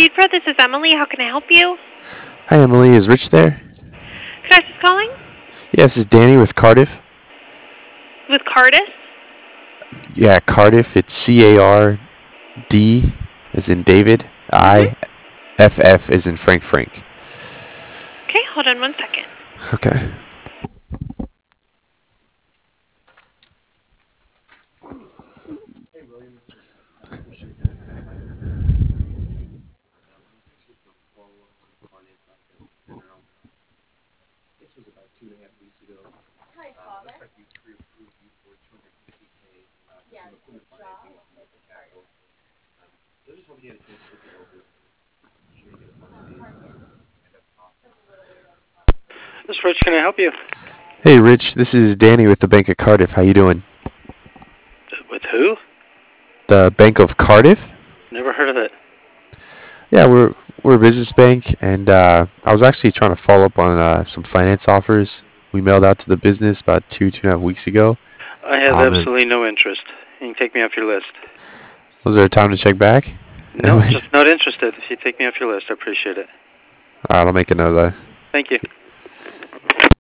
Pro. This is Emily. How can I help you? Hi, Emily. Is Rich there? Could I just calling? Yes, it's Danny with Cardiff. With Cardis? Yeah, Cardiff. It's CARD as in David. Mm-hmm. IFF as in Frank. Okay, hold on 1 second. Okay. This is Rich. Can I help you? Hey, Rich. This is Danny with the Bank of Cardiff. How you doing? With who? The Bank of Cardiff? Never heard of it. Yeah, we're a business bank, and I was actually trying to follow up on some finance offers we mailed out to the business about 2.5 weeks ago. I have And absolutely no interest. You can take me off your list. was there a time to check back? No, just not interested. If you take me off your list, I appreciate it. All right, I'll make a note of that. Thank you.